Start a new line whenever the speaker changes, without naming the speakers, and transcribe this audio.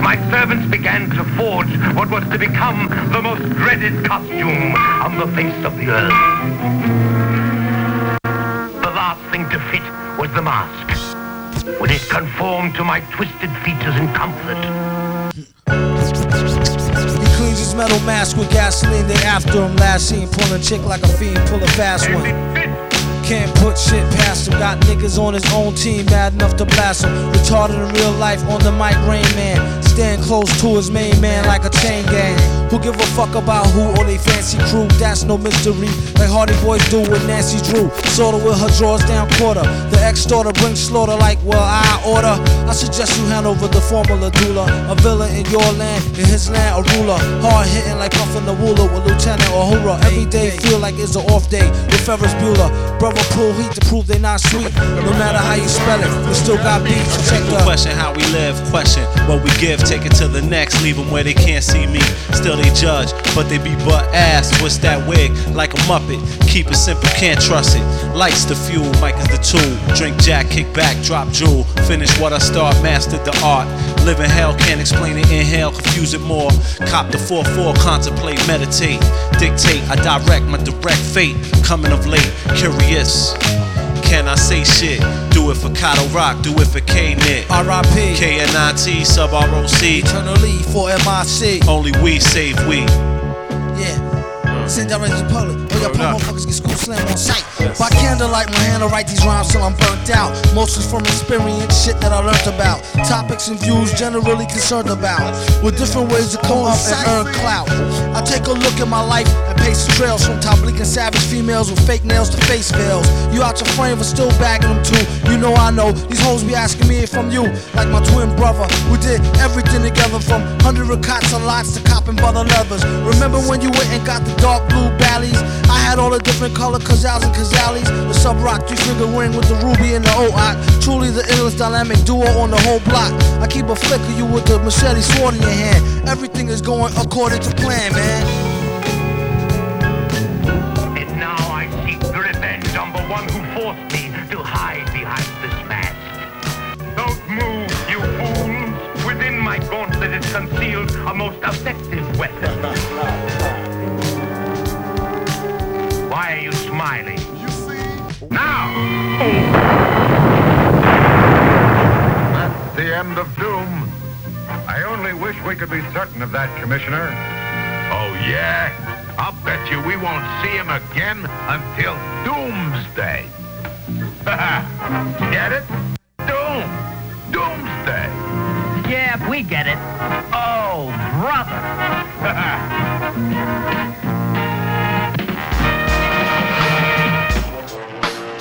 my servants began to forge what was to become the most dreaded costume on the face of the earth. The last thing to fit was the mask. Would it conform to my twisted features in comfort?
He cleans his metal mask with gasoline. They after him, last seen pulling chick like a fiend, pull a fast one. Can't put shit past him. Got niggas on his own team mad enough to blast him. Retarded in real life on the mic, Rain Man. Stand close to his main man like a chain gang. Who give a fuck about who or they fancy crew? That's no mystery, like Hardy Boys do with Nancy Drew. Sorta with her drawers down quarter. The ex-daughter brings slaughter like, well, I order. I suggest you hand over the formula doula. A villain in your land, in his land a ruler. Hard hitting like Puffin the Wooler with Lieutenant Uhura. Every day feel like it's an off day with Ferris Bueller. Brother pull heat to prove they not sweet. No matter how you spell it, we still got beats. Check the
question how we live, question what we give, take it to the next, leave them where they can't see me. Still they judge, but they be butt ass. Twist that wig like a Muppet. Keep it simple, can't trust it. Lights the fuel, mic is the tool. Drink Jack, kick back, drop jewel. Finish what I start, mastered the art. Live in hell, can't explain it, inhale, confuse it more. Cop the 4-4, contemplate, meditate. Dictate, I direct my direct fate. Coming of late, curious. Can I say shit? Do it for Kato Rock, do it for K-Nit.
R.I.P.
K-N-I-T, sub-R-O-C.
Eternally for M.I.C.
Only we save we.
Yeah. Send direct to the public. Or your punk motherfuckers get school slam on sight. By candlelight, my hand will write these rhymes till I'm burnt out. Mostly from experience, shit that I learned about. Topics and views generally concerned about. With different ways to come up and earn clout. I take a look at my life and pace the trails. From top bleak and savage females with fake nails to face veils. You out your frame but still bagging them too. You know I know, these hoes be asking me if I'm you. Like my twin brother, we did everything together. From 100 cots and lots to copping butter leathers. Remember when you went and got the dark blue Bally's? I had all the different color Kazals and Kazalis. The sub-rock 3-finger ring with the ruby and the O-Ock. Truly the illest dynamic duo on the whole block. I keep a flick of you with the machete sword in your hand. Everything is going according to plan, man.
And now I seek revenge on the one who forced me to hide behind this mask. Don't move, you fools. Within my gauntlet is concealed a most effective weapon. Why are you smiling?
You see?
Now!
That's the end of Doom. I only wish we could be certain of that, Commissioner.
Oh, yeah? I'll bet you we won't see him again until Doomsday. Get it? Doom. Doomsday.
Yeah, we get it. Oh, brother.